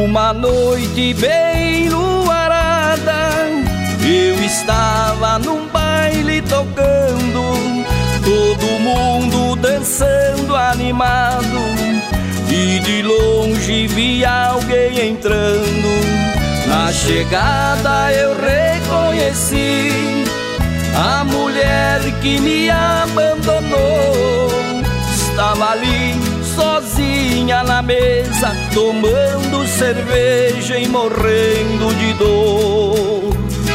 Uma noite bem enluarada, eu estava num baile tocando, todo mundo dançando animado, e de longe vi alguém entrando. Na chegada eu reconheci a mulher que me abandonou. Estava ali sozinha na mesa, tomando cerveja e morrendo de dor.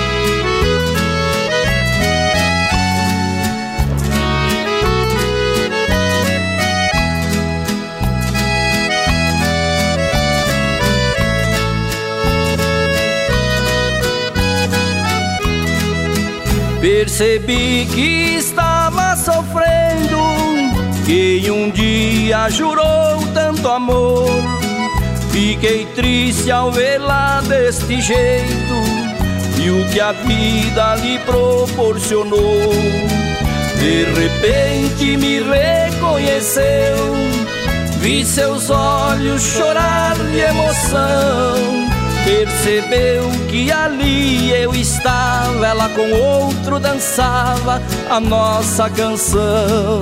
Percebi que estava sofrendo, quem um dia jurou tanto amor. Fiquei triste ao vê-la deste jeito e o que a vida lhe proporcionou. De repente me reconheceu, vi seus olhos chorar de emoção. Percebeu que ali eu estava, ela com outro dançava a nossa canção.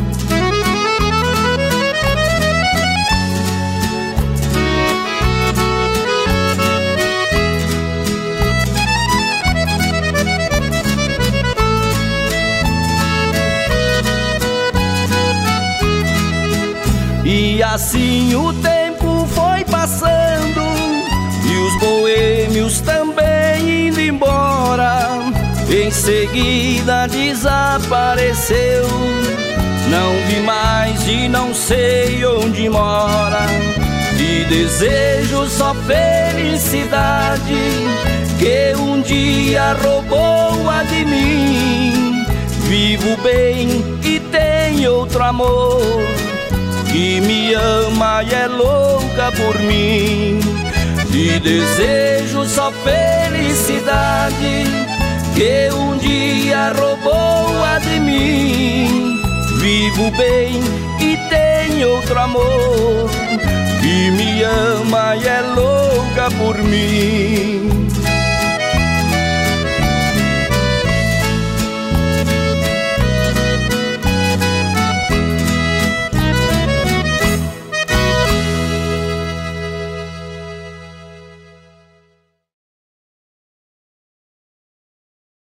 E assim o tempo foi passando e os boêmios também indo embora. Em seguida desapareceu, não vi mais e não sei onde mora. E desejo só felicidade, que um dia roubou-a de mim. Vivo bem e tenho outro amor, que me ama e é louca por mim. E desejo só felicidade, que um dia roubou-a de mim. Vivo bem e tenho outro amor, que me ama e é louca por mim.